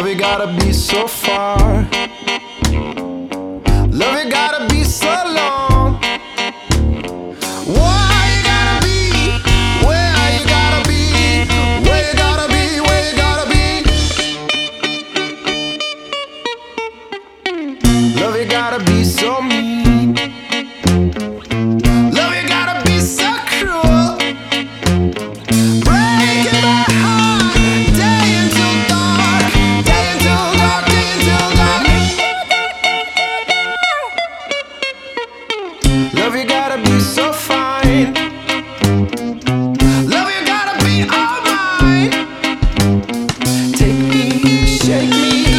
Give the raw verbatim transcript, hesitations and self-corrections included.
Love you gotta be so far. Love you gotta be so long. Why you gotta be where you gotta be, where you gotta be, where you gotta be. Love you gotta be so mean. Love you gotta be so cruel. Breaking my heart day until dark, day until dark, day until dark. Love you gotta be so fine. Love you gotta be all mine. Take me, shake me,